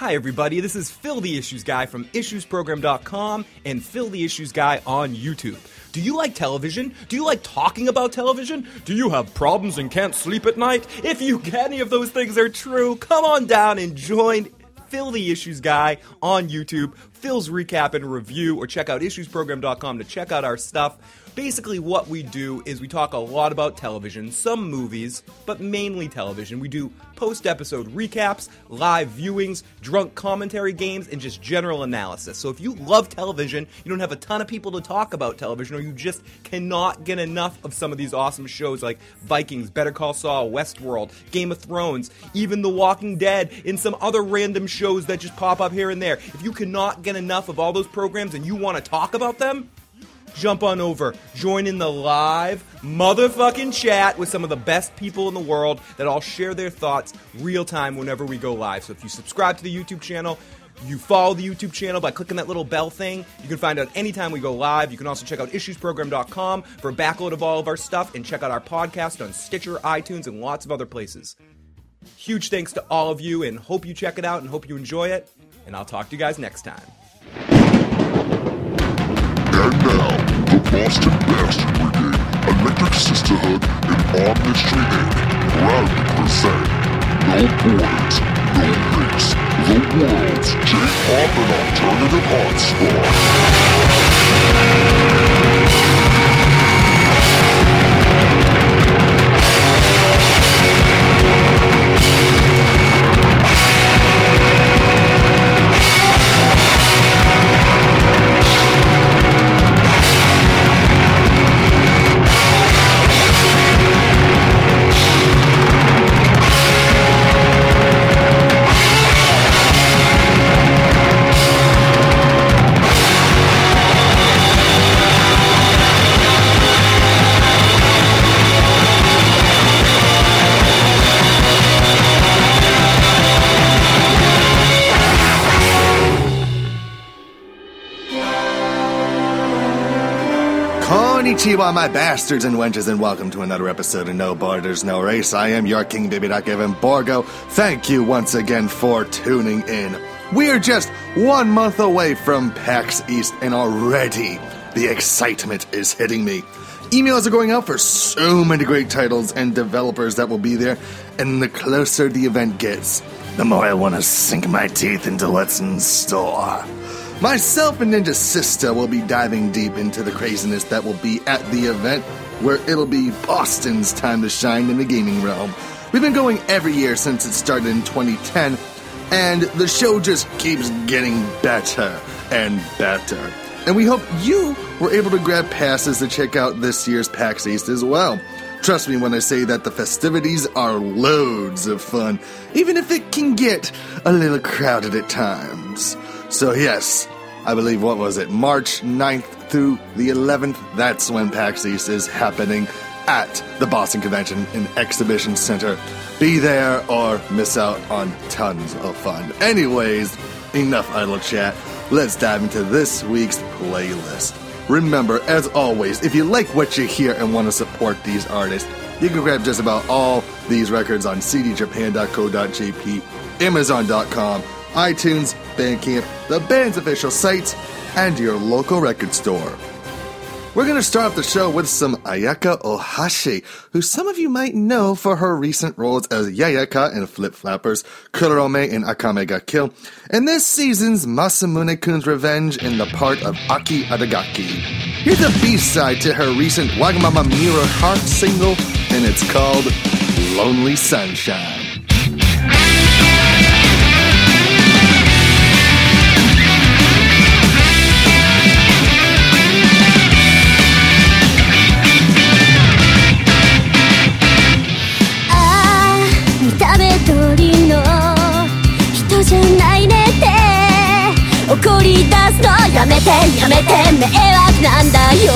Hi everybody, this is Phil the Issues Guy from IssuesProgram.com and Phil the Issues Guy on YouTube. Do you like television? Do you like talking about television? Do you have problems and can't sleep at night? If any of those things are true, come on down and join Phil the Issues Guy on YouTube, Phil's Recap and Review, or check out IssuesProgram.com to check out our stuff. Basically what we do is we talk a lot about television, some movies, but mainly television. We do post-episode recaps, live viewings, drunk commentary games, and just general analysis. So if you love television, you don't have a ton of people to talk about television, or you just cannot get enough of some of these awesome shows like Vikings, Better Call Saul, Westworld, Game of Thrones, even The Walking Dead, and some other random shows that just pop up here and there. If you cannot get enough of all those programs and you want to talk about them, jump on over, join in the live motherfucking chat with some of the best people in the world that all share their thoughts real time whenever we go live. So if you subscribe to the YouTube channel, you follow the YouTube channel by clicking that little bell thing, you can find out anytime we go live. You can also check out IssuesProgram.com for a backload of all of our stuff, and check out our podcast on Stitcher, iTunes, and lots of other places. Huge thanks to all of you, and hope you check it out and hope you enjoy it, and I'll talk to you guys next time. And now, the Boston Bastard Brigade, Electric Sisterhood, and Omnistry Inc. proudly present No Borders, No Race, the world's J-pop and alternative Konnichiwa, my bastards and wenches, and welcome to another episode of No Borders, No Race. I am your King Baby Doc Evan Borgo. Thank you once again for tuning in. We're just 1 month away from PAX East, and already the excitement is hitting me. Emails are going out for so many great titles and developers that will be there, and the closer the event gets, the more I want to sink my teeth into what's in store. Myself and Ninja Sister will be diving deep into the craziness that will be at the event, where it'll be Boston's time to shine in the gaming realm. We've been going every year since it started in 2010, and the show just keeps getting better and better. And we hope you were able to grab passes to check out this year's PAX East as well. Trust me when I say that the festivities are loads of fun, even if it can get a little crowded at times. So yes, I believe, March 9th through the 11th, that's when PAX East is happening at the Boston Convention and Exhibition Center. Be there or miss out on tons of fun. Anyways, enough idle chat. Let's dive into this week's playlist. Remember, as always, if you like what you hear and want to support these artists, you can grab just about all these records on cdjapan.co.jp, amazon.com, iTunes, Bandcamp, the band's official sites, and your local record store. We're going to start off the show with some Ayaka Ohashi, who some of you might know for her recent roles as Yayaka in Flip Flappers, Kurorome in Akame ga Kill, and this season's Masamune-kun's Revenge in the part of Aki Adagaki. Here's a B-side to her recent Wagamama Mirror Heart single, and it's called Lonely Sunshine. 怒り出すのやめてやめて迷惑なんだよ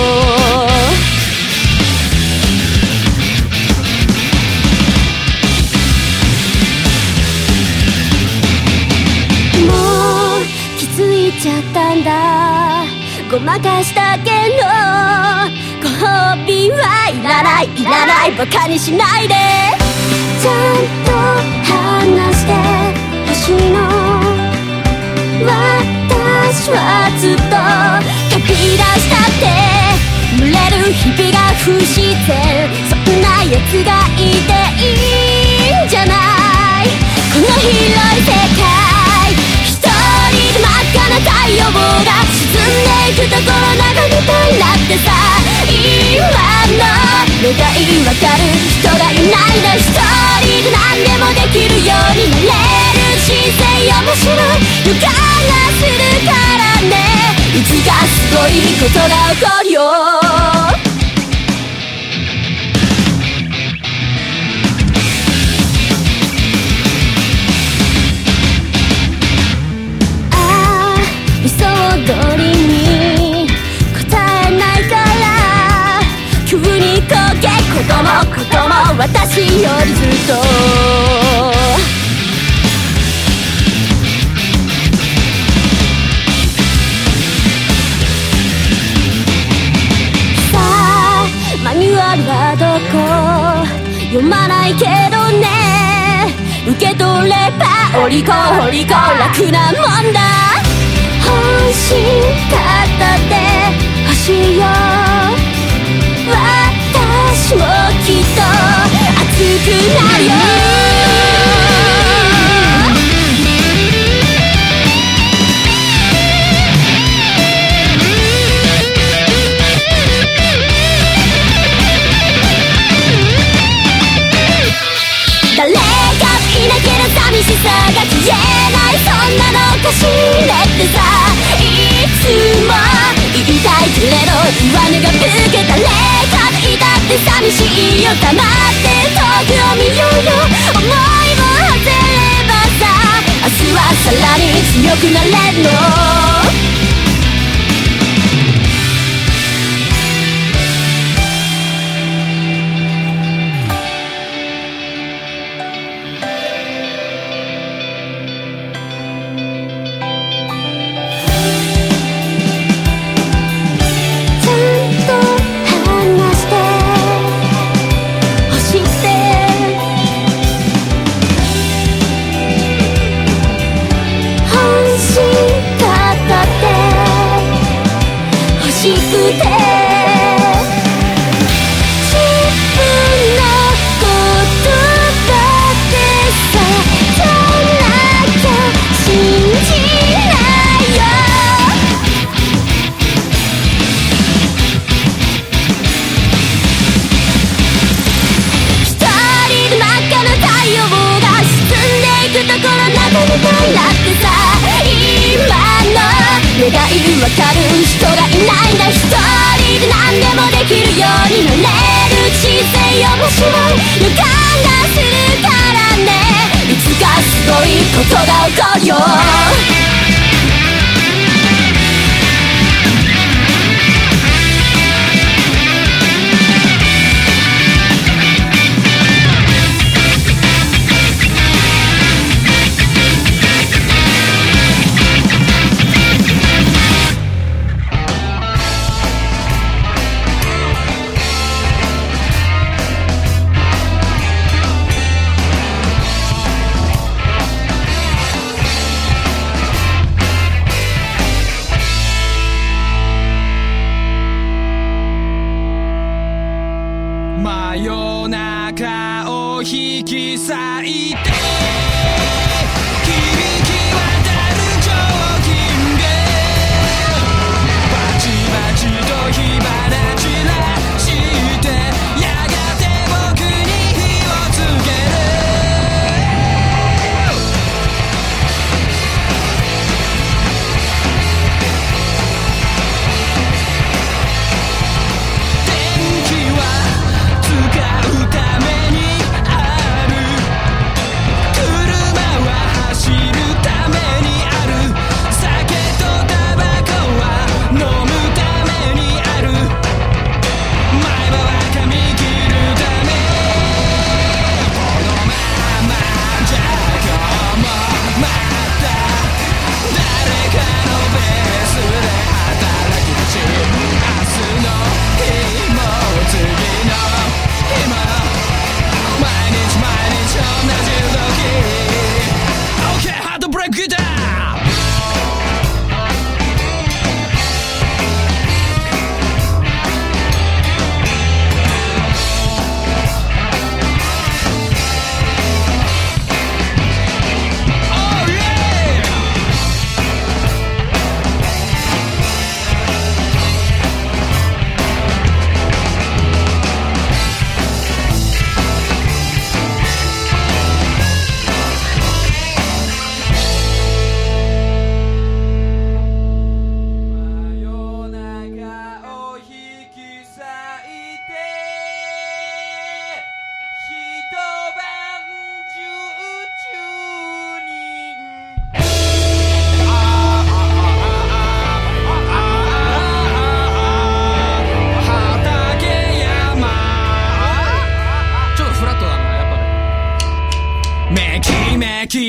もう気づいちゃったんだごまかしたけどご褒美はいらないいらないバカにしないでちゃんと話してほしいのやつがいていいんじゃない。この広い世界一人で真っ赤な太陽が沈んでいくところ眺めたいなってさ。今の願いわかる人がいないな。一人で何でもできるようになれる人生面白い予感がするからね。いつかすごいことが起こるよ。理想通りに答えないから急にこけことも私よりずっとさあマニュアルはどこ読まないけどね。受け取ればおりこ楽なもんだ。本心片手欲しいよ。私もきっと熱くなるよ。誰かいなければ寂しさが消えない。そんなのおかしいねってさ。いつも言いたいけれど言わぬがぶけ。誰かといたって寂しいよ。黙って遠くを見ようよ。思いも外ればさ明日はさらに強くなれるの。願いわかる人がいないんだ。一人で何でもできるようになれる人生面白い予感がするからね。いつかすごいことが起こるよ。 真夜中を引き裂いて響き渡る彫金でバチバチと火花散らしてやがて僕に火をつける。電気は使うためにある。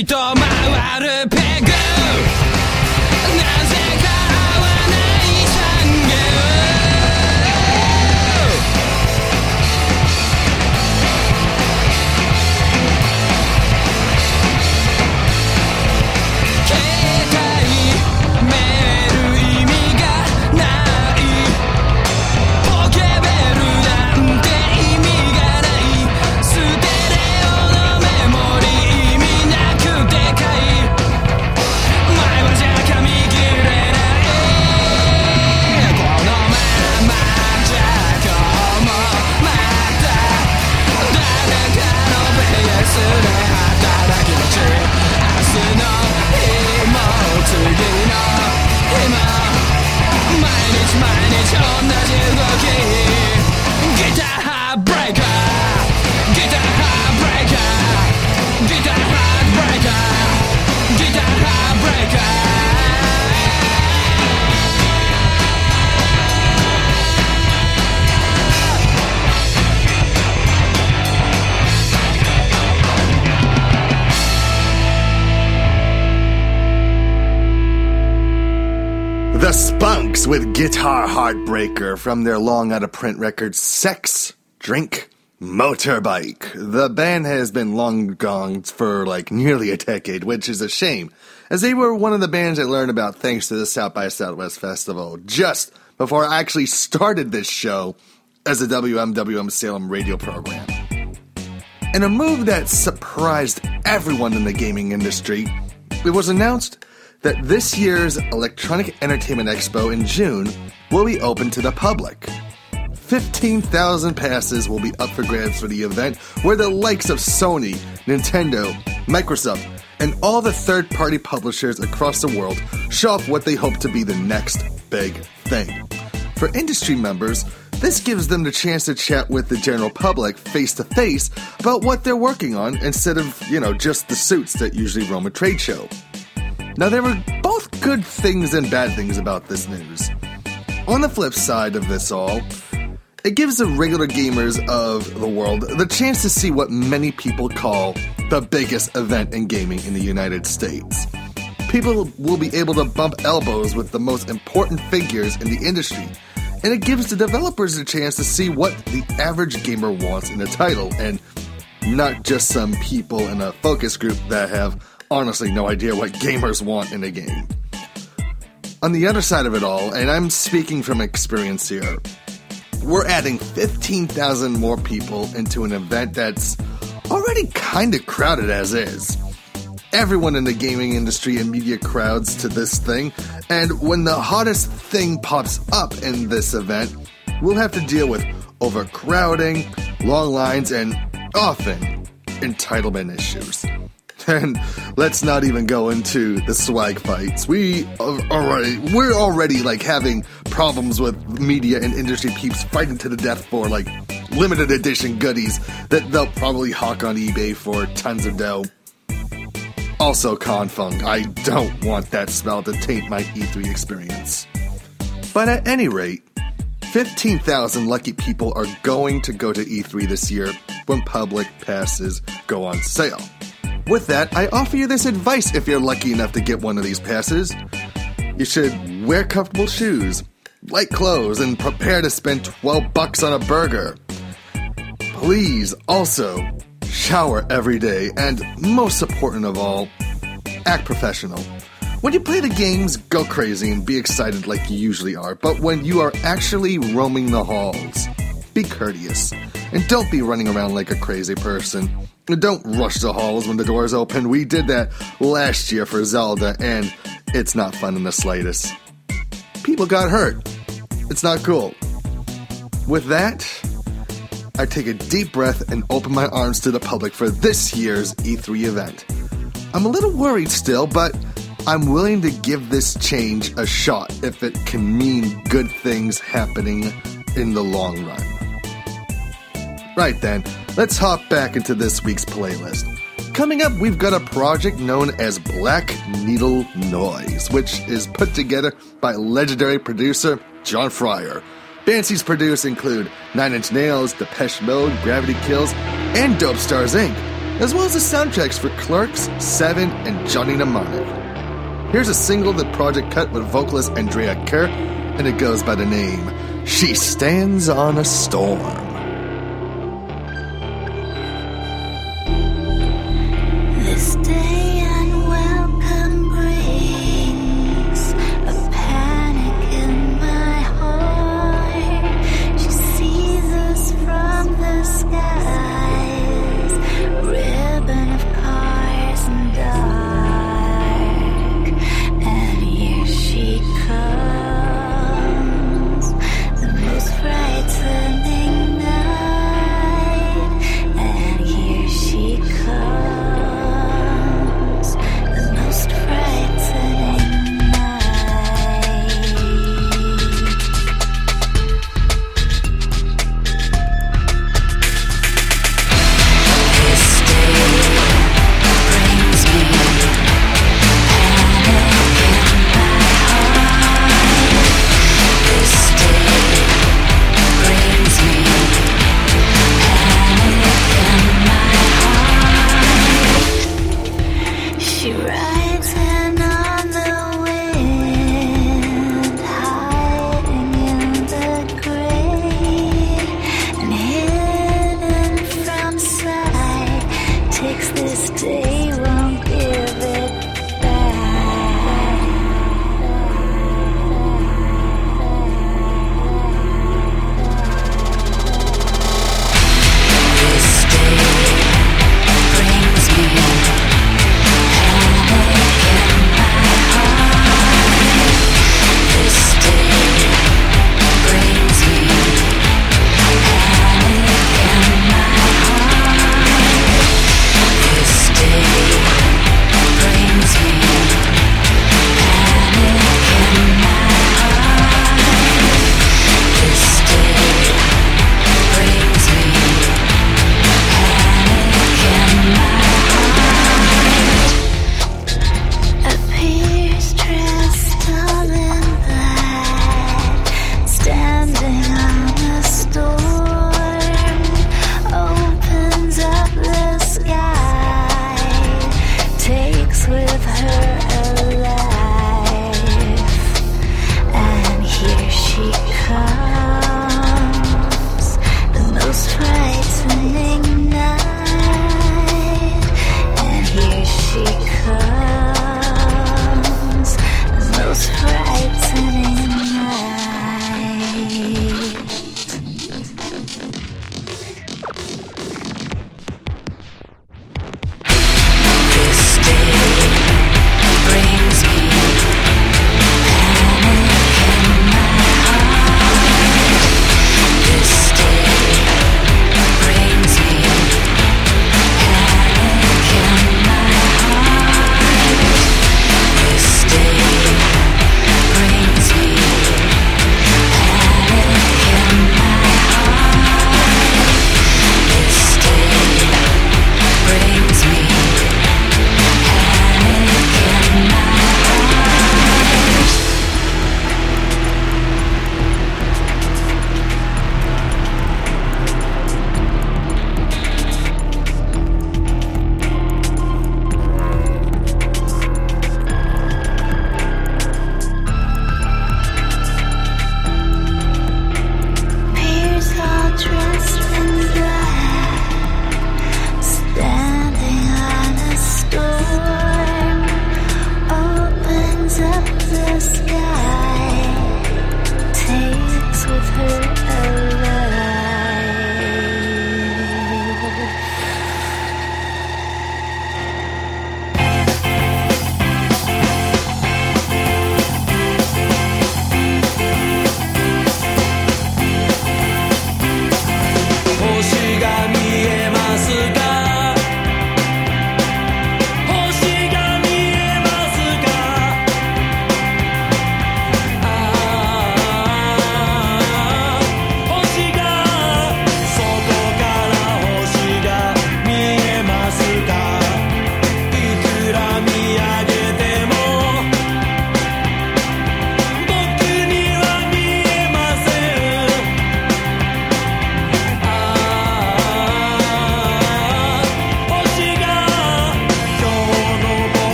りと回るペグなぜか合わない産業携帯メール意味がないポケベルなんて意味がないステレオのメモリ意味なくでかい前はじゃ噛み切れないこのままじゃ今日もまた誰かのベースで働き待ち明日の日も次の日も毎日毎日同じ動きギターハーブレイカーギターハーブレイカーギターハーブレイカーギターハーブレイカー The Spunks with Guitar Heartbreaker from their long out-of-print record Sex, Drink, Motorbike. The band has been long gone for nearly a decade, which is a shame, as they were one of the bands I learned about thanks to the South by Southwest Festival, just before I actually started this show as a WMWM Salem radio program. In a move that surprised everyone in the gaming industry, it was announced that this year's Electronic Entertainment Expo in June will be open to the public. 15,000 passes will be up for grabs for the event, where the likes of Sony, Nintendo, Microsoft, and all the third-party publishers across the world show off what they hope to be the next big thing. For industry members, this gives them the chance to chat with the general public face-to-face about what they're working on instead of, just the suits that usually roam a trade show. Now, there were both good things and bad things about this news. On the flip side of this all, it gives the regular gamers of the world the chance to see what many people call the biggest event in gaming in the United States. People will be able to bump elbows with the most important figures in the industry, and it gives the developers a chance to see what the average gamer wants in a title, and not just some people in a focus group that have honestly no idea what gamers want in a game. On the other side of it all, and I'm speaking from experience here, we're adding 15,000 more people into an event that's already kinda crowded as is. Everyone in the gaming industry and media crowds to this thing, and when the hottest thing pops up in this event, we'll have to deal with overcrowding, long lines, and often entitlement issues. And let's not even go into the swag fights. We're already having problems with media and industry peeps fighting to the death for limited edition goodies that they'll probably hawk on eBay for tons of dough. Also, Confunk, I don't want that smell to taint my E3 experience. But at any rate, 15,000 lucky people are going to go to E3 this year when public passes go on sale. With that, I offer you this advice if you're lucky enough to get one of these passes. You should wear comfortable shoes, light clothes, and prepare to spend $12 on a burger. Please also shower every day, and most important of all, act professional. When you play the games, go crazy and be excited like you usually are, but when you are actually roaming the halls, be courteous, and don't be running around like a crazy person. Don't rush the halls when the doors open. We did that last year for Zelda, and it's not fun in the slightest. People got hurt. It's not cool. With that, I take a deep breath and open my arms to the public for this year's E3 event. I'm a little worried still, but I'm willing to give this change a shot if it can mean good things happening in the long run. Right then, let's hop back into this week's playlist. Coming up, we've got a project known as Black Needle Noise, which is put together by legendary producer John Fryer. Bands he's produced include Nine Inch Nails, Depeche Mode, Gravity Kills, and Dope Stars Inc. as well as the soundtracks for Clerks, Seven, and Johnny Mnemonic. Here's a single that Project cut with vocalist Andrea Kerr, and it goes by the name She Stands on a Storm. This day unwelcome brings a panic in my heart. She sees us from the skies, ribbon of cars and dark, and here she comes, the most frightening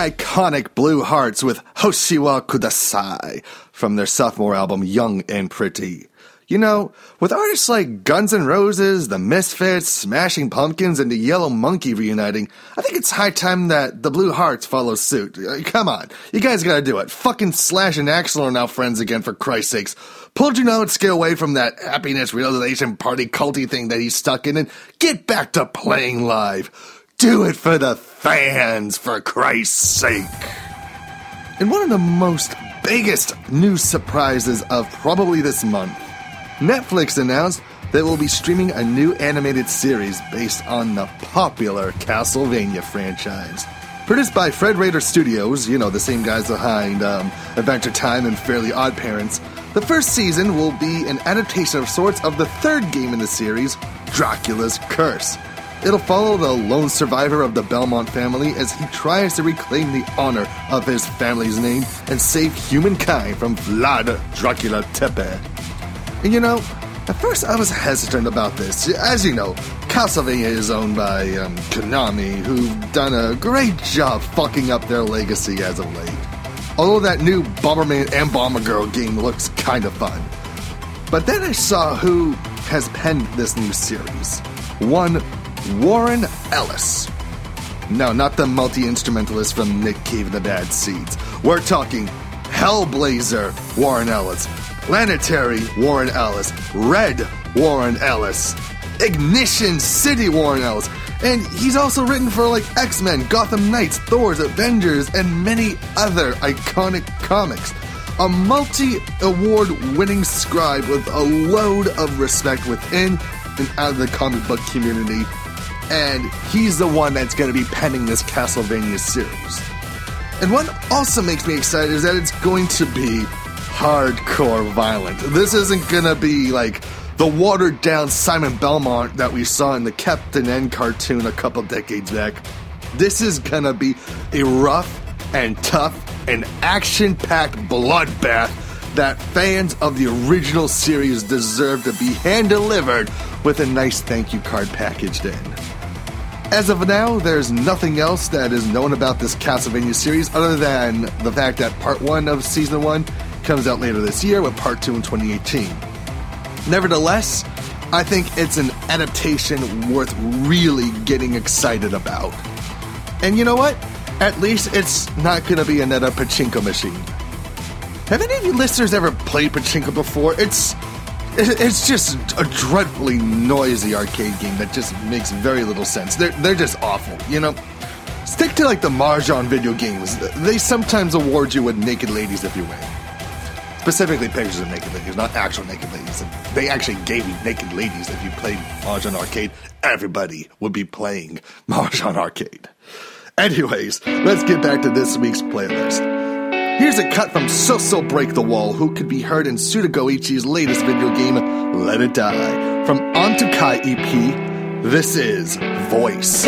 iconic Blue Hearts with Hoshiwa Kudasai from their sophomore album Young and Pretty. You know, with artists like Guns N' Roses, The Misfits, Smashing Pumpkins, and the Yellow Monkey reuniting, I think it's high time that the Blue Hearts follow suit. Come on, you guys gotta do it. Fucking Slash and Axl are now friends again, for Christ's sakes. Pull Junotsky away from that happiness realization party culty thing that he's stuck in and get back to playing live. Do it for the fans, for Christ's sake. And one of the most biggest news surprises of probably this month, Netflix announced that we'll be streaming a new animated series based on the popular Castlevania franchise. Produced by Fred Rader Studios, you know, the same guys behind Adventure Time and Fairly Odd Parents, the first season will be an adaptation of sorts of the third game in the series, Dracula's Curse. It'll follow the lone survivor of the Belmont family as he tries to reclaim the honor of his family's name and save humankind from Vlad Dracula Tepe. And you know, at first I was hesitant about this. As you know, Castlevania is owned by Konami, who've done a great job fucking up their legacy as of late. Although that new Bomberman and Bomber Girl game looks kind of fun. But then I saw who has penned this new series. One Warren Ellis. No, not the multi-instrumentalist from Nick Cave and the Bad Seeds. We're talking Hellblazer Warren Ellis, Planetary Warren Ellis, Red Warren Ellis, Ignition City Warren Ellis, and he's also written for like X-Men, Gotham Knights, Thor's, Avengers, and many other iconic comics. A multi-award winning scribe with a load of respect within and out of the comic book community, and he's the one that's going to be penning this Castlevania series. And what also makes me excited is that it's going to be hardcore violent. This isn't going to be like the watered-down Simon Belmont that we saw in the Captain N cartoon a couple decades back. This is going to be a rough and tough and action-packed bloodbath that fans of the original series deserve to be hand-delivered with a nice thank you card packaged in. As of now, there's nothing else that is known about this Castlevania series other than the fact that Part 1 of Season 1 comes out later this year, with Part 2 in 2018. Nevertheless, I think it's an adaptation worth really getting excited about. And you know what? At least it's not going to be another pachinko machine. Have any of you listeners ever played pachinko before? It's just a dreadfully noisy arcade game that just makes very little sense. They're just awful, you know? Stick to like the Mahjong video games. They sometimes award you with naked ladies if you win. Specifically pictures of naked ladies, not actual naked ladies. If they actually gave you naked ladies if you played Mahjong Arcade, everybody would be playing Mahjong Arcade. Anyways, let's get back to this week's playlist. Here's a cut from So Break the Wall, who could be heard in Suda Goichi's latest video game, Let It Die. From Onto Kai EP, this is Voice.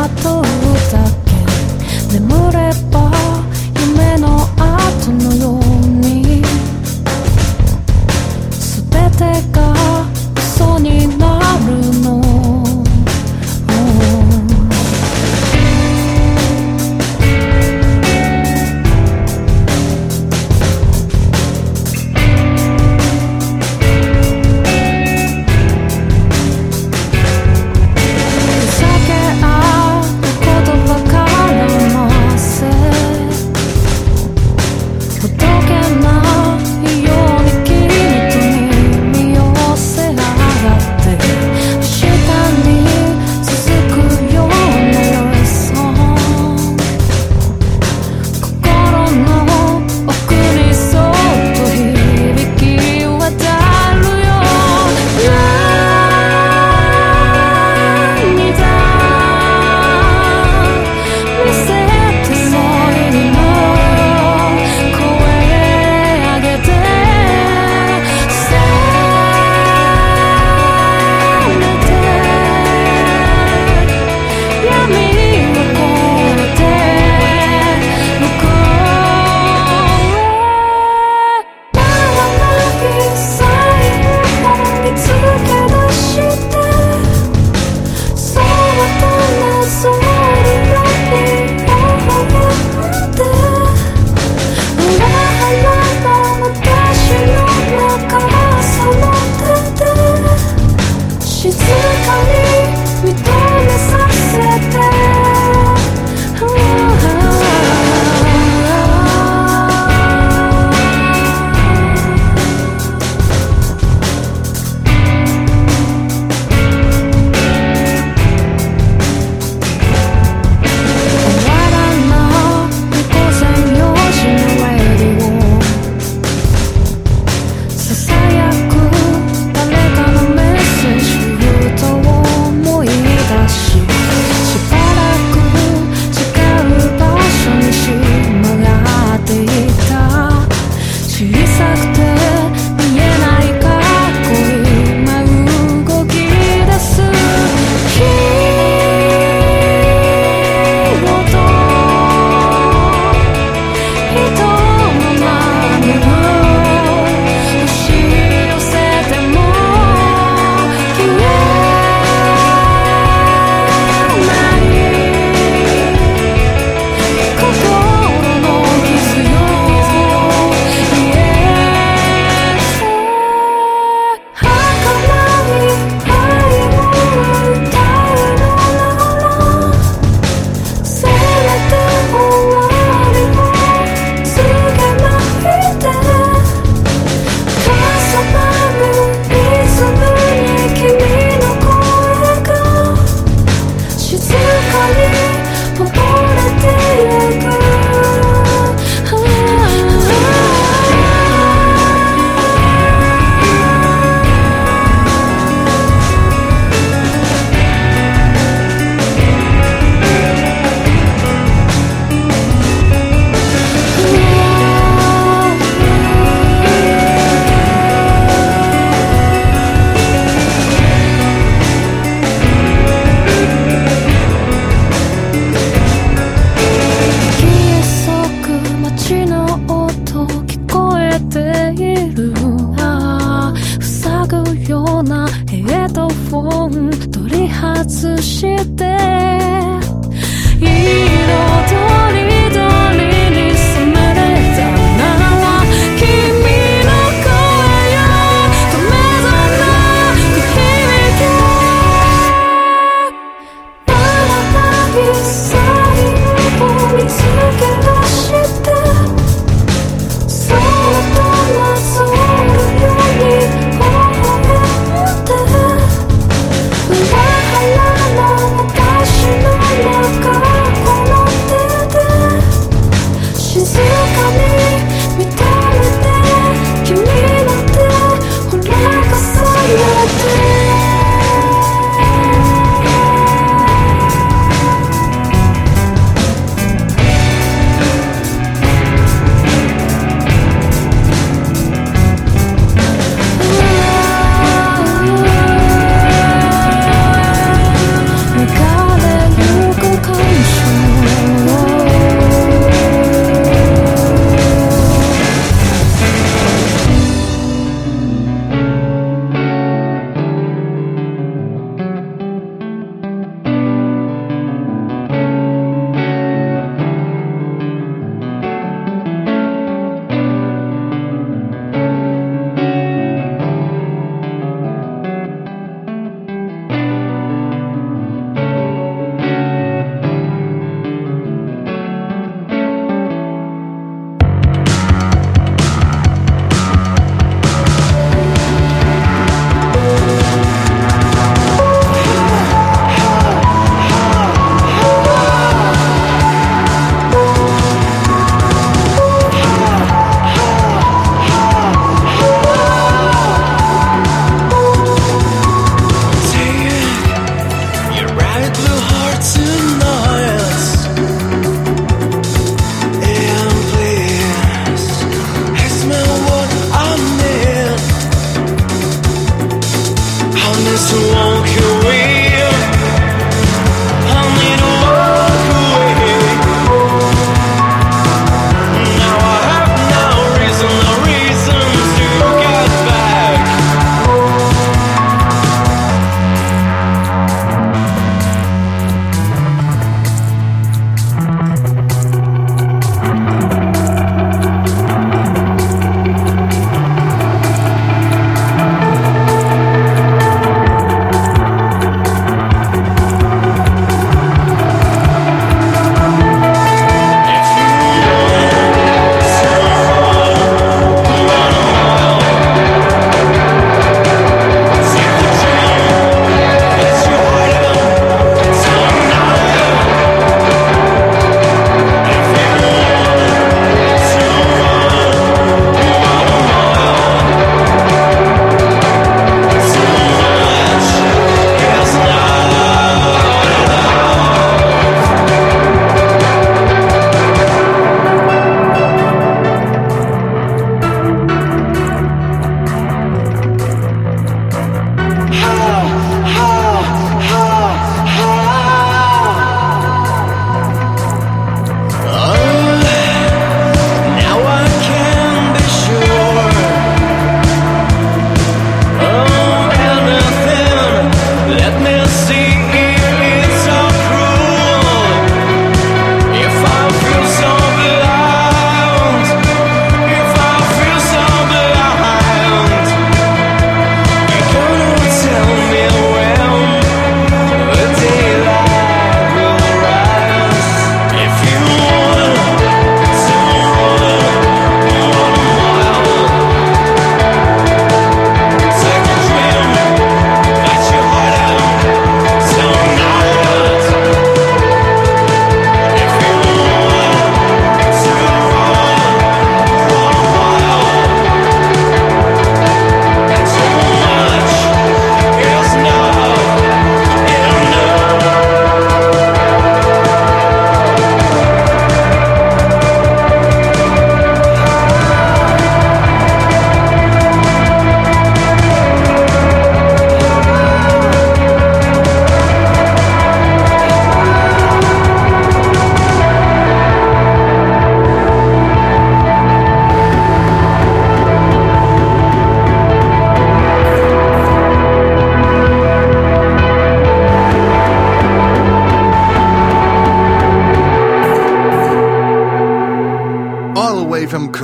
眠れば夢の後のよう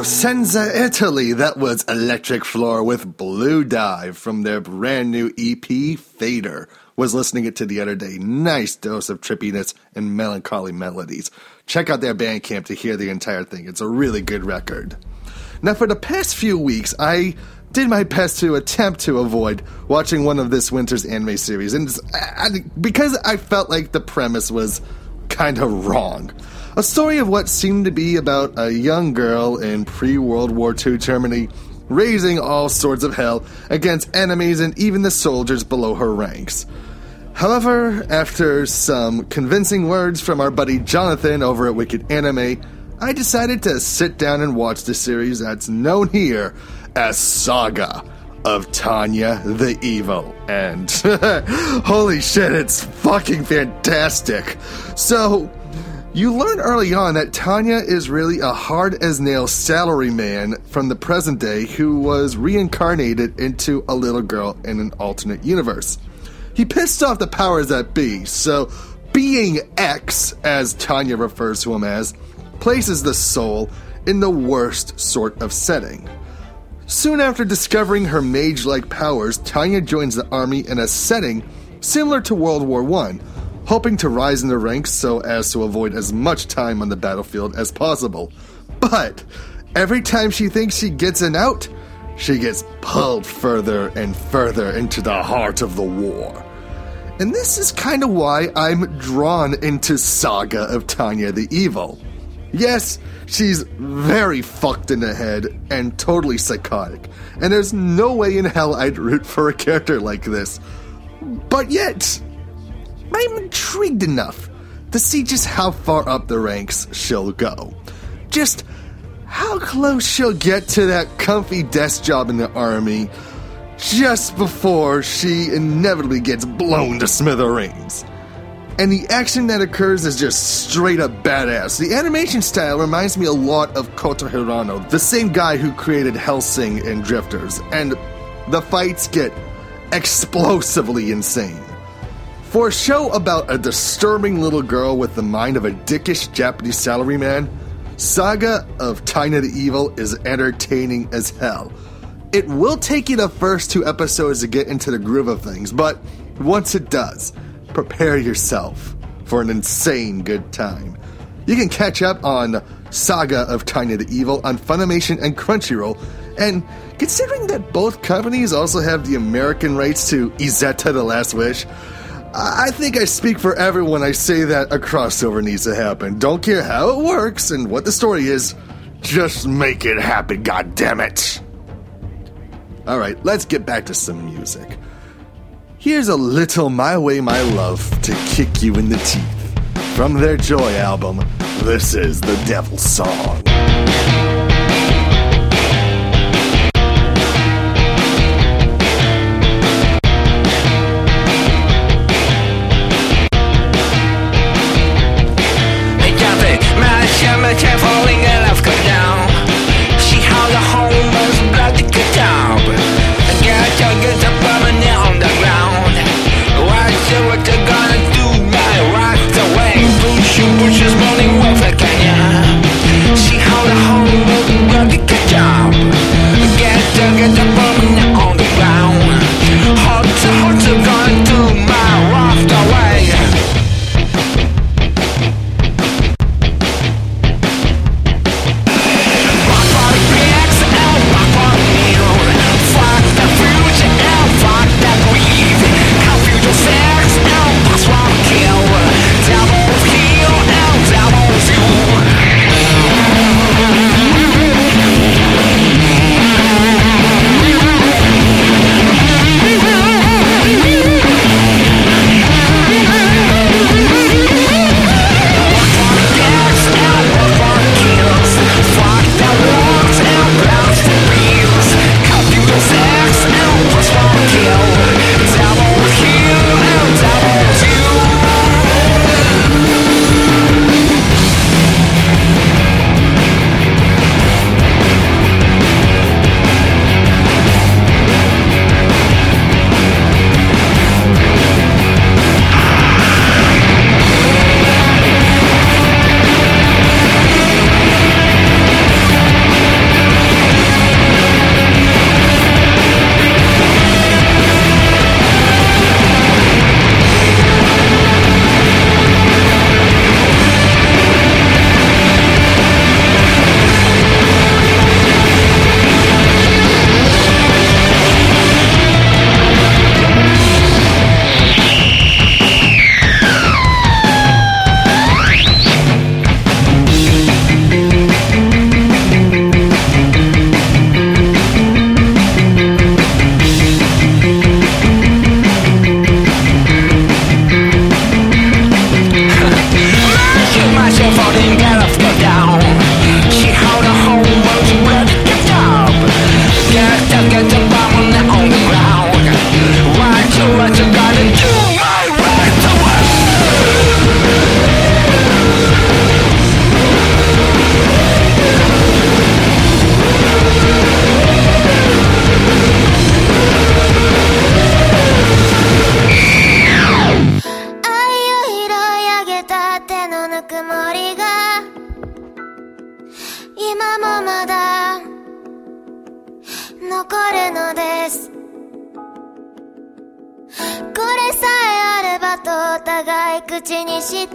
Cosenza, Italy. That was Electric Floor with Blue Dive from their brand new EP, Fader. Was listening it to the other day. Nice dose of trippiness and melancholy melodies. Check out their Bandcamp to hear the entire thing. It's a really good record. Now, for the past few weeks, I did my best to attempt to avoid watching one of this winter's anime series, and because I felt like the premise was kind of wrong. A story of what seemed to be about a young girl in pre-World War II Germany raising all sorts of hell against enemies and even the soldiers below her ranks. However, after some convincing words from our buddy Jonathan over at Wicked Anime, I decided to sit down and watch the series that's known here as Saga of Tanya the Evil. And holy shit, it's fucking fantastic. So, you learn early on that Tanya is really a hard-as-nail salaryman from the present day who was reincarnated into a little girl in an alternate universe. He pissed off the powers that be, so Being X, as Tanya refers to him as, places the soul in the worst sort of setting. Soon after discovering her mage-like powers, Tanya joins the army in a setting similar to World War I, hoping to rise in the ranks so as to avoid as much time on the battlefield as possible. But every time she thinks she gets an out, she gets pulled further and further into the heart of the war. And this is kind of why I'm drawn into Saga of Tanya the Evil. Yes, she's very fucked in the head and totally psychotic, and there's no way in hell I'd root for a character like this. But yet, I'm intrigued enough to see just how far up the ranks she'll go. Just how close she'll get to that comfy desk job in the army just before she inevitably gets blown to smithereens. And the action that occurs is just straight up badass. The animation style reminds me a lot of Kota Hirano, the same guy who created Hellsing and Drifters, and the fights get explosively insane. For a show about a disturbing little girl with the mind of a dickish Japanese salaryman, Saga of Tanya the Evil is entertaining as hell. It will take you the first 2 episodes to get into the groove of things, but once it does, prepare yourself for an insane good time. You can catch up on Saga of Tanya the Evil on Funimation and Crunchyroll, and considering that both companies also have the American rights to Izetta the Last Wish, I think I speak for everyone when I say that a crossover needs to happen. Don't care how it works and what the story is, just make it happen, goddammit! Alright, let's get back to some music. Here's a little My Way, My Love to kick you in the teeth. From their Joy album, this is The Devil's Song. Falling in love, come down. She held a home as blood to cut down. I got to get the permanent on the ground. Why say what you're gonna do? My rock the way. Pushes morning wolf like Kenya. She held a home い口にして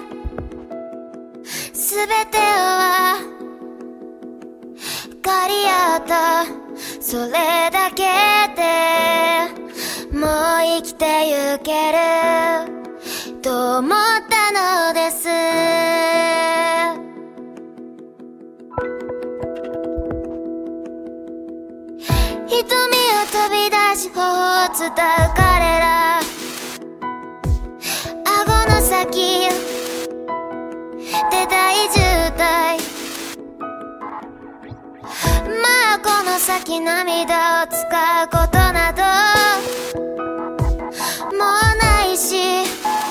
すべては借り合った、それだけでもう生きてゆけると思ったのです。瞳を飛び出し頬を伝う彼ら、顎の先で大渋滞。まあこの先涙を使うことなどもうないし、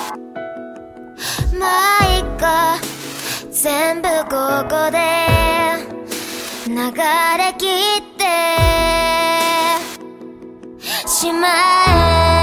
まあいっか、全部ここで流れ切ってしまえ。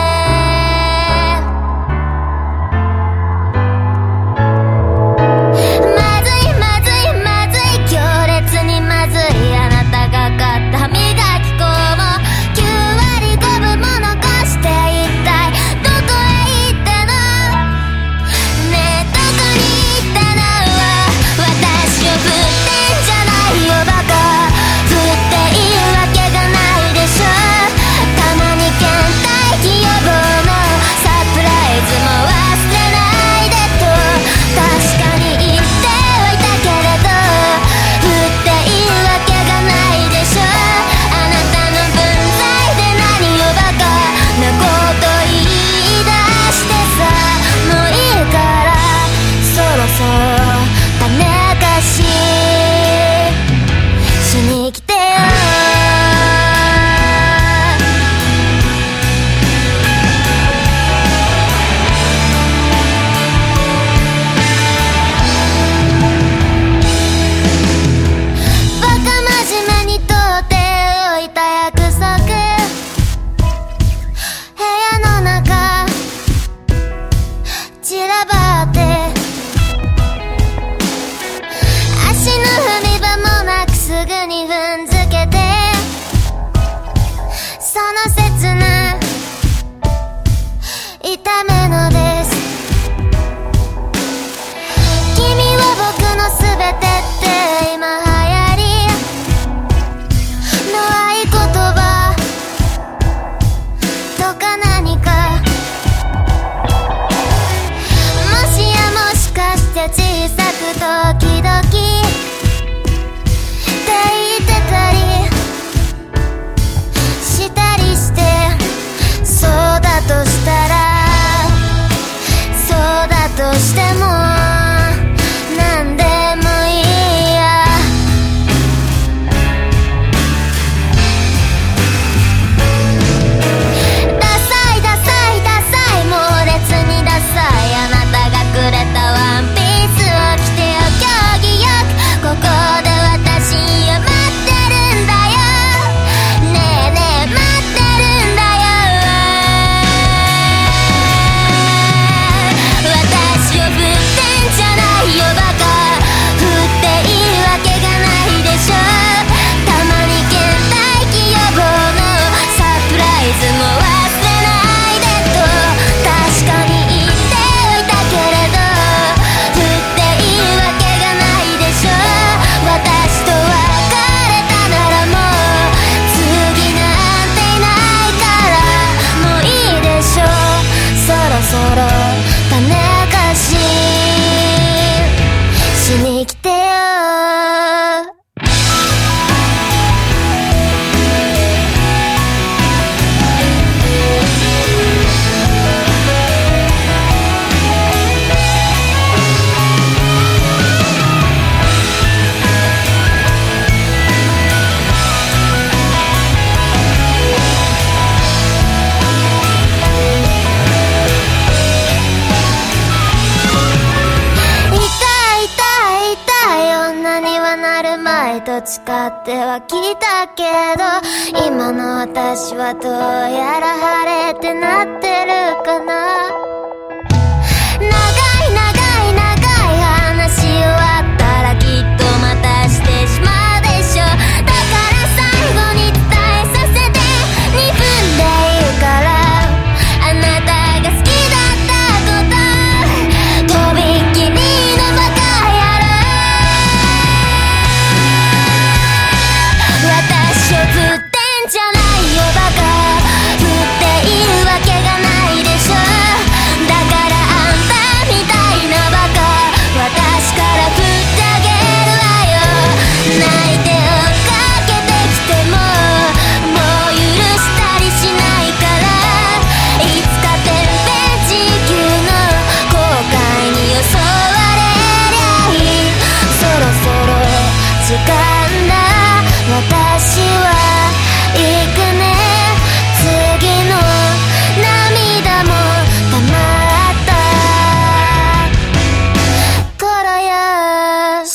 誓ってはきたけど、今の私はどうやら晴れてなってるかな。長い長い長い話終わったらきっとまたしてしまうでしょ。だから最後に伝えさせて、2分でいいからあなたが好きだったこと。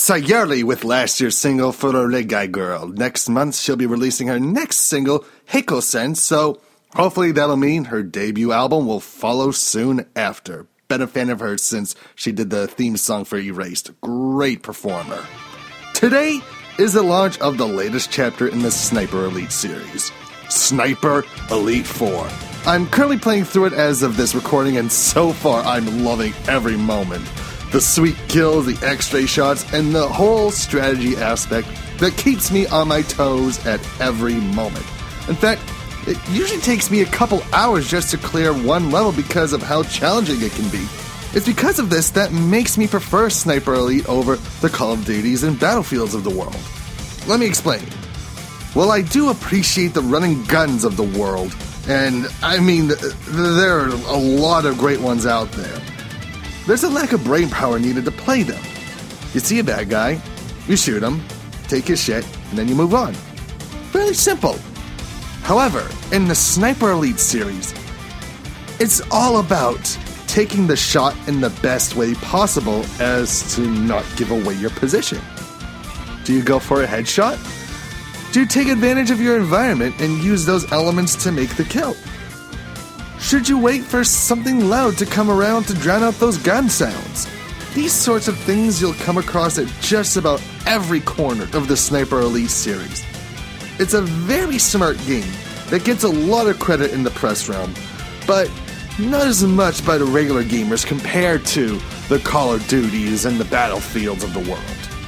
Sayuri with last year's single Fururegai Girl. Next month, she'll be releasing her next single, Hikosen, so hopefully that'll mean her debut album will follow soon after. Been a fan of hers since she did the theme song for Erased. Great performer. Today is the launch of the latest chapter in the Sniper Elite series, Sniper Elite 4. I'm currently playing through it as of this recording, and so far I'm loving every moment. The sweet kills, the X-ray shots, and the whole strategy aspect that keeps me on my toes at every moment. In fact, it usually takes me a couple hours just to clear one level because of how challenging it can be. It's because of this that makes me prefer Sniper Elite over the Call of Duties and Battlefields of the world. Let me explain. Well, I do appreciate the running guns of the world, and I mean, there are a lot of great ones out there. There's a lack of brain power needed to play them. You see a bad guy, you shoot him, take his shit, and then you move on. Really simple. However, in the Sniper Elite series, it's all about taking the shot in the best way possible as to not give away your position. Do you go for a headshot? Do you take advantage of your environment and use those elements to make the kill? Should you wait for something loud to come around to drown out those gun sounds? These sorts of things you'll come across at just about every corner of the Sniper Elite series. It's a very smart game that gets a lot of credit in the press realm, but not as much by the regular gamers compared to the Call of Duties and the Battlefields of the world.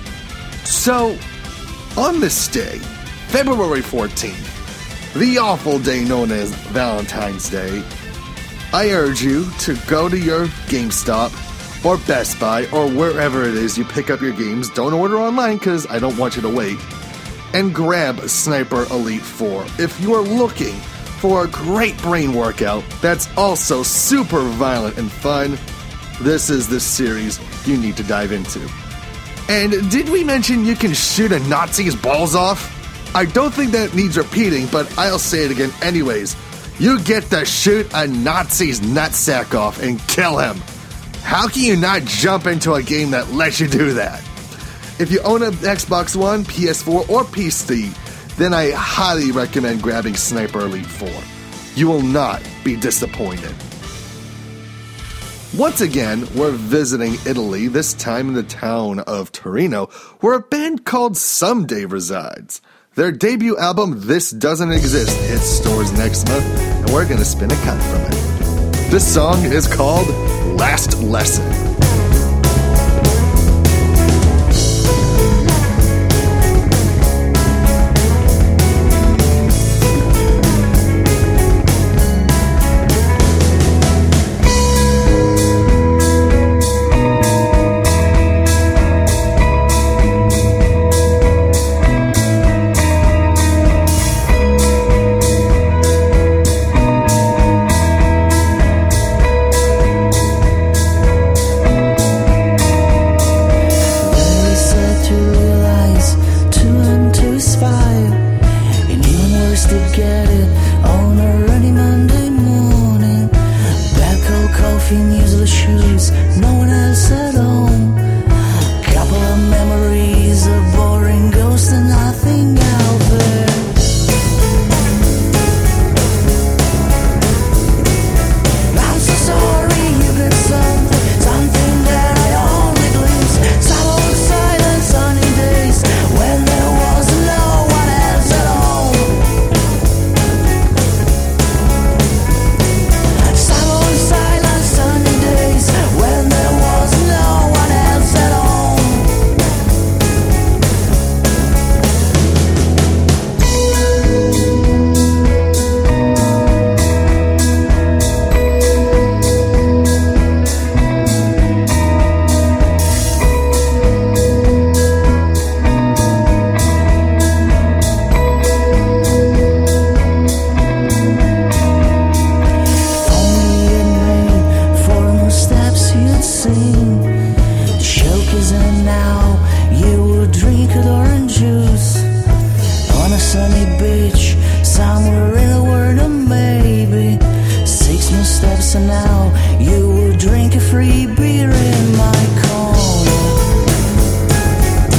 So, on this day, February 14th, the awful day known as Valentine's Day, I urge you to go to your GameStop or Best Buy or wherever it is you pick up your games. Don't order online because I don't want you to wait. And grab Sniper Elite 4 if you are looking for a great brain workout that's also super violent and fun. This is the series you need to dive into. And did we mention you can shoot a Nazi's balls off? I don't think that needs repeating, but I'll say it again anyways. You get to shoot a Nazi's nutsack off and kill him. How can you not jump into a game that lets you do that? If you own an Xbox One, PS4, or PC, then I highly recommend grabbing Sniper Elite 4. You will not be disappointed. Once again, we're visiting Italy, this time in the town of Torino, where a band called Someday resides. Their debut album, This Doesn't Exist, hits stores next month, and we're going to spin a cut from it. This song is called Last Lesson. free beer in my corner.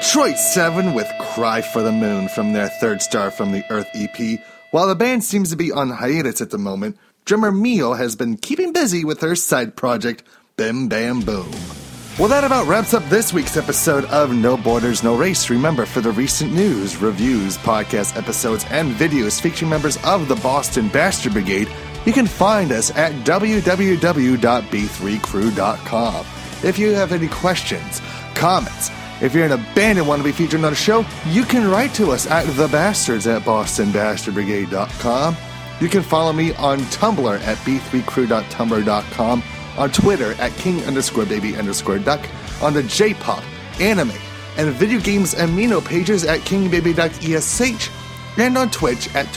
Detroit 7 with Cry for the Moon from their third Star from the Earth EP. While the band seems to be on hiatus at the moment, drummer Mio has been keeping busy with her side project, Bim Bam Boom. Well, that about wraps up this week's episode of No Borders, No Race. Remember, for the recent news, reviews, podcast episodes, and videos featuring members of the Boston Bastard Brigade, you can find us at www.b3crew.com. If you have any questions, comments, if you're in a band and want to be featured on a show, you can write to us at thebastards@bostonbastardbrigade.com. You can follow me on Tumblr at b3crew.tumblr.com, on Twitter at king_baby_duck, on the J-pop, anime, and video games amino pages at kingbabyduckesh, and on Twitch at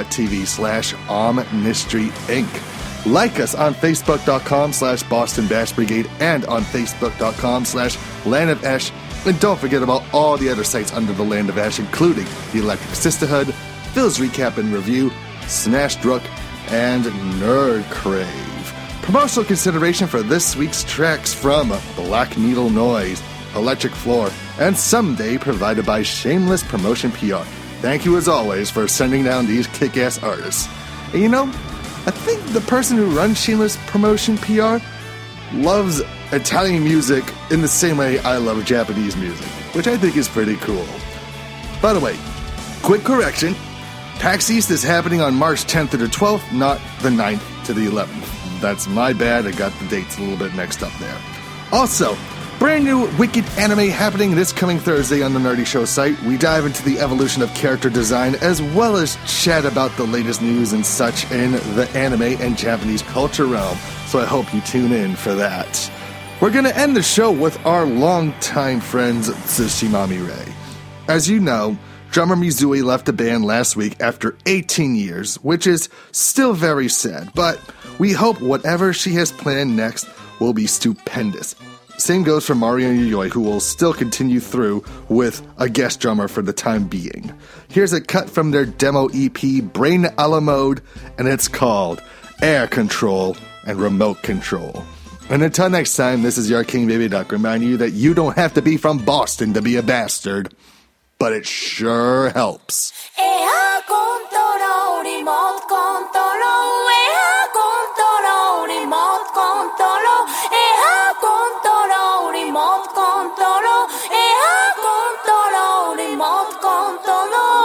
twitch.tv/Omnistry Inc. Like us on facebook.com/Boston Bash Brigade and on facebook.com/Land of Ash. And don't forget about all the other sites under the Land of Ash, including the Electric Sisterhood, Phil's Recap and Review, Snashdruck, and Nerd Crave. Promotional consideration for this week's tracks from Black Needle Noise, Electric Floor, and Someday provided by Shameless Promotion PR. Thank you as always for sending down these kick-ass artists. And you know, I think the person who runs Shameless Promotion PR loves Italian music in the same way I love Japanese music, which I think is pretty cool. By the way, quick correction, PAX East is happening on March 10th to the 12th, not the 9th to the 11th. That's my bad, I got the dates a little bit mixed up there. Also, brand new Wicked anime happening this coming Thursday on the Nerdy Show site. We dive into the evolution of character design as well as chat about the latest news and such in the anime and Japanese culture realm, so I hope you tune in for that. We're going to end the show with our longtime friends Tsushima Mirai. As you know, drummer Mizui left the band last week after 18 years, which is still very sad, but we hope whatever she has planned next will be stupendous. Same goes for Mario Yuyoi, who will still continue through with a guest drummer for the time being. Here's a cut from their demo EP, Brain a la Mode, and it's called Air Control and Remote Control. And until next time, this is your King Baby Duck, reminding you that you don't have to be from Boston to be a bastard, but it sure helps. Air control, remote control, air control, remote control, air control, remote control, air control, remote control.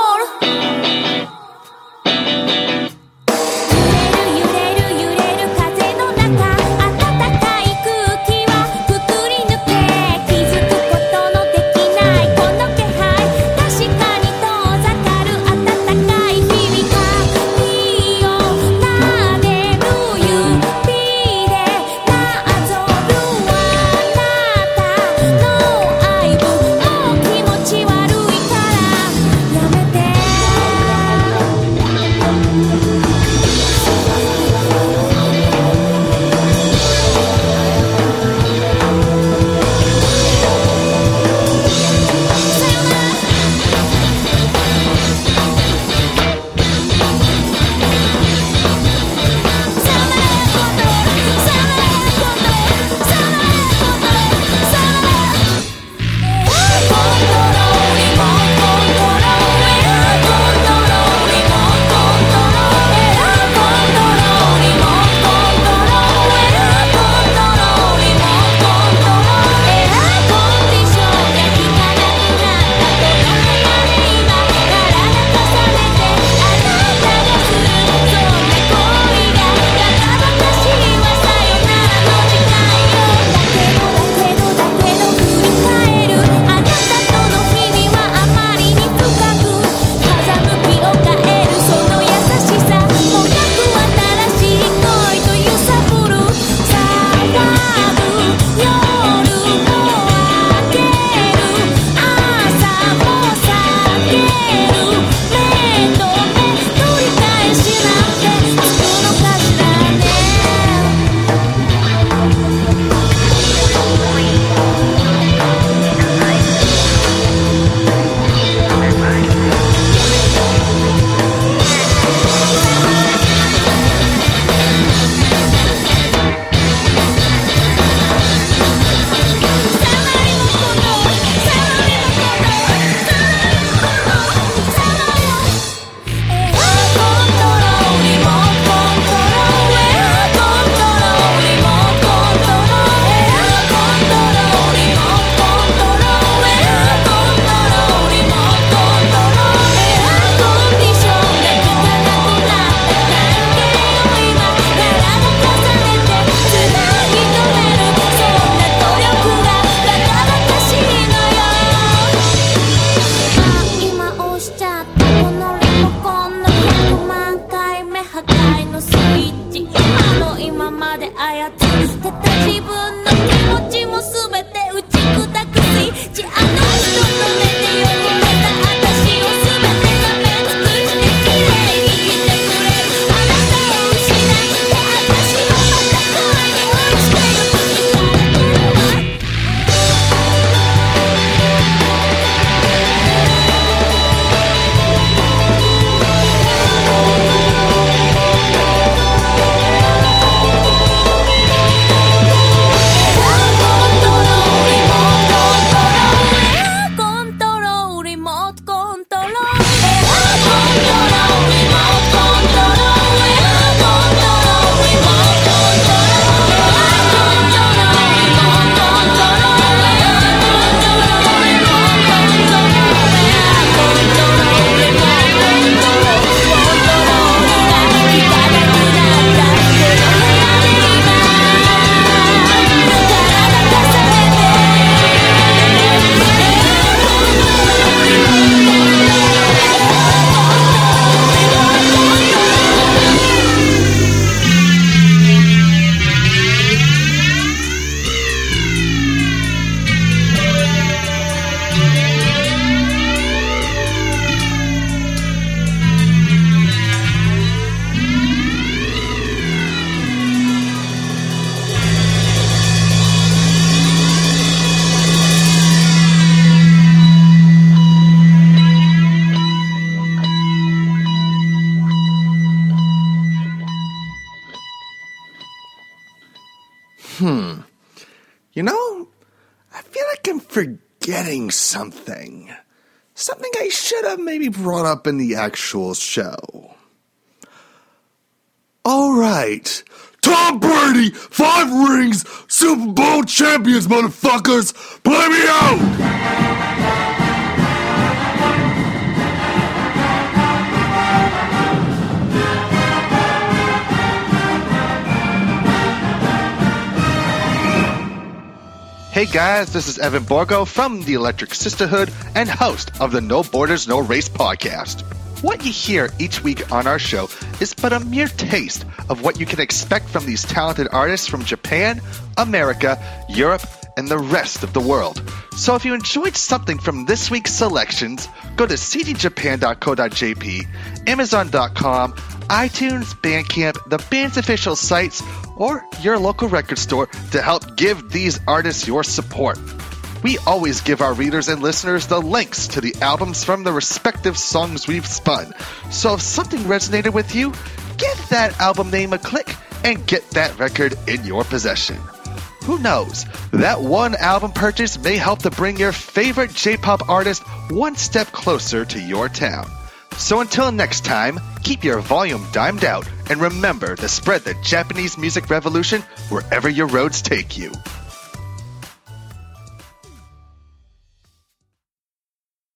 揺れる揺れる風の中、暖かい空気はくくり抜け、気づくことのできないこの気配、確かに遠ざかる暖かい日々が身を投 You know, I feel like I'm forgetting something. Something I should have maybe brought up in the actual show. All right. Tom Brady, 5 rings, Super Bowl champions, motherfuckers. Play me out. Hey guys, this is Evan Borgo from the Electric Sisterhood and host of the No Borders, No Race podcast. What you hear each week on our show is but a mere taste of what you can expect from these talented artists from Japan, America, Europe, and the rest of the world. So if you enjoyed something from this week's selections, go to cdjapan.co.jp, amazon.com, iTunes, Bandcamp, the band's official sites, or your local record store to help give these artists your support. We always give our readers and listeners the links to the albums from the respective songs we've spun. So if something resonated with you, give that album name a click and get that record in your possession. Who knows, that one album purchase may help to bring your favorite J-pop artist one step closer to your town. So until next time, keep your volume dimed out and remember to spread the Japanese music revolution wherever your roads take you.